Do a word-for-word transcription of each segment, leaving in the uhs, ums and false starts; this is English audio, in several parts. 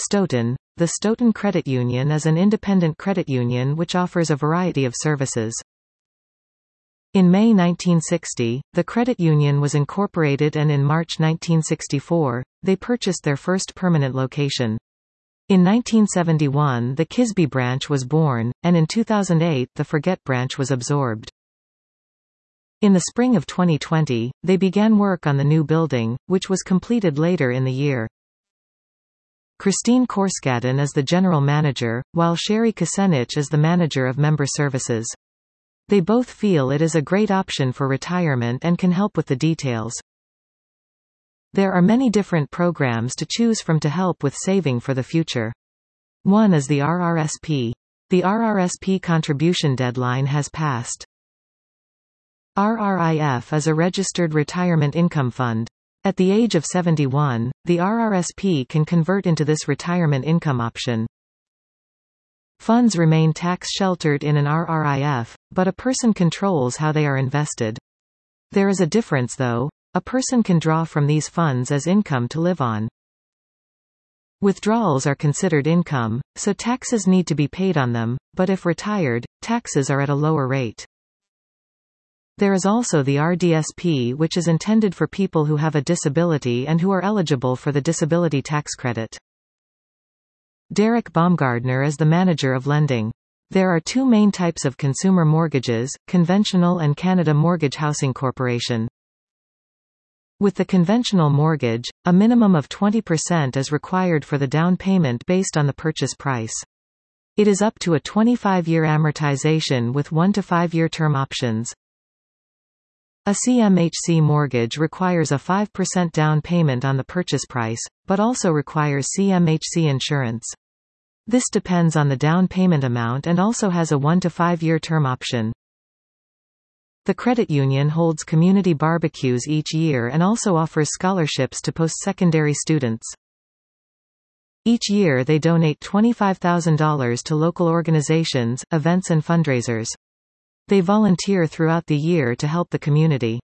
Stoughton. The Stoughton Credit Union is an independent credit union which offers a variety of services. In May nineteen sixty, the credit union was incorporated, and in March nineteen sixty-four, they purchased their first permanent location. In nineteen seventy-one the Kisby branch was born, and in two thousand eight the Forget branch was absorbed. In the spring of twenty twenty, they began work on the new building, which was completed later in the year. Christine Korskaden is the general manager, while Sherry Kusenich is the manager of member services. They both feel it is a great option for retirement and can help with the details. There are many different programs to choose from to help with saving for the future. One is the R R S P. The R R S P contribution deadline has passed. R R I F is a registered retirement income fund. At the age of seventy-one, the R R S P can convert into this retirement income option. Funds remain tax-sheltered in an R R I F, but a person controls how they are invested. There is a difference though. A person can draw from these funds as income to live on. Withdrawals are considered income, so taxes need to be paid on them, but if retired, taxes are at a lower rate. There is also the R D S P, which is intended for people who have a disability and who are eligible for the disability tax credit. Derek Baumgardner is the manager of lending. There are two main types of consumer mortgages, conventional and Canada Mortgage Housing Corporation. With the conventional mortgage, a minimum of twenty percent is required for the down payment based on the purchase price. It is up to a twenty-five year amortization with one to five year term options. A C M H C mortgage requires a five percent down payment on the purchase price, but also requires C M H C insurance. This depends on the down payment amount and also has a one to five year term option. The credit union holds community barbecues each year and also offers scholarships to post-secondary students. Each year they donate twenty-five thousand dollars to local organizations, events and fundraisers. They volunteer throughout the year to help the community.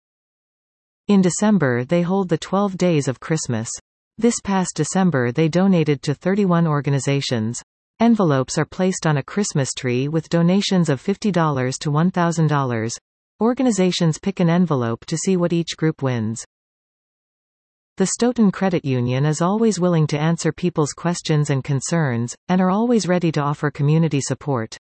In December they hold the twelve Days of Christmas. This past December they donated to thirty-one organizations. Envelopes are placed on a Christmas tree with donations of fifty dollars to one thousand dollars. Organizations pick an envelope to see what each group wins. The Stoughton Credit Union is always willing to answer people's questions and concerns, and are always ready to offer community support.